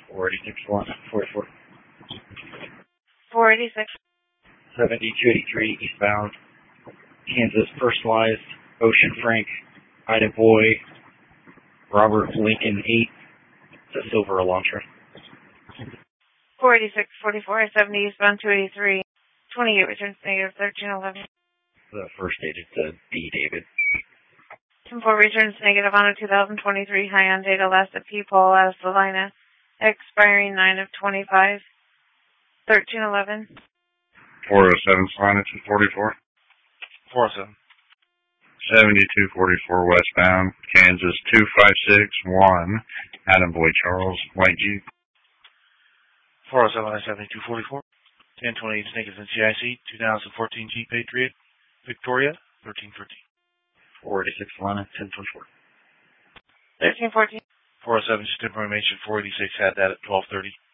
486 Lana, 44. 486. 7283 eastbound, Kansas, personalized, Ocean Frank, Ida Boy, Robert Lincoln 8, it's a silver Elantra. 486, 44, 70 eastbound, 283. 28 returns negative, 1311. The first dated to B. David. 10-4 returns negative on a 2023 high on data last at P-Pole out of Salina, expiring 9 of 25, 1311. 407 Salina 244. 407. 7244 westbound, Kansas 2561, Adam Boy Charles, White Jeep. 407 I-7244. 1028 negative in CIC, 2014 Jeep Patriot, Victoria, 1313. 486 Lana, 1024. 1314. 407 just information, 486 had that at 1230.